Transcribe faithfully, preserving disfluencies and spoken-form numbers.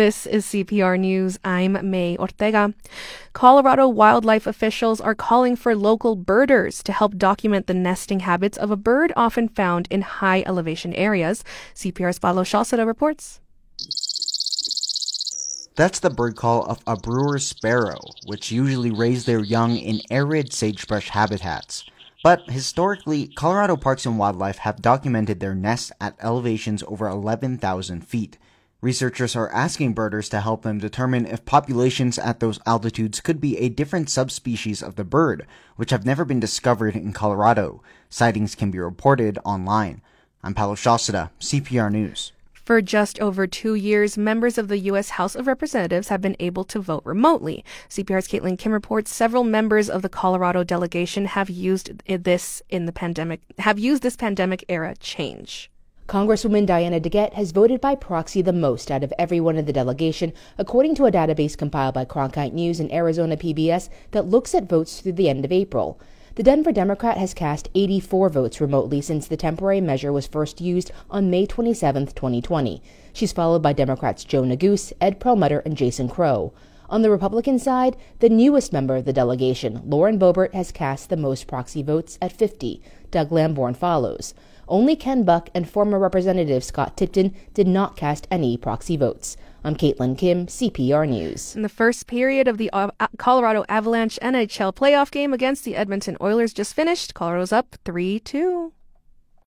This is C P R News. I'm May Ortega. Colorado wildlife officials are calling for local birders to help document the nesting habits of a bird often found in high elevation areas. C P R's Pablo Shalceda reports. That's the bird call of a brewer's sparrow, which usually raise their young in arid sagebrush habitats. But historically, Colorado Parks and Wildlife have documented their nests at elevations over eleven thousand feet. Researchers are asking birders to help them determine if populations at those altitudes could be a different subspecies of the bird, which have never been discovered in Colorado. Sightings can be reported online. I'm Pablo Shalceda, C P R News. For just over two years, members of the U S House of Representatives have been able to vote remotely. C P R's Caitlin Kim reports several members of the Colorado delegation have used this in the pandemic, have used this pandemic era change. Congresswoman Diana DeGette has voted by proxy the most out of everyone in the delegation, according to a database compiled by Cronkite News and Arizona P B S that looks at votes through the end of April. The Denver Democrat has cast eighty-four votes remotely since the temporary measure was first used on May twenty-seventh, twenty twenty. She's followed by Democrats Joe Neguse, Ed Perlmutter, and Jason Crow. On the Republican side, the newest member of the delegation, Lauren Boebert, has cast the most proxy votes at fifty. Doug Lamborn follows. Only Ken Buck and former Representative Scott Tipton did not cast any proxy votes. I'm Caitlin Kim, C P R News. In the first period of the Colorado Avalanche N H L playoff game against the Edmonton Oilers just finished, Colorado's up three two.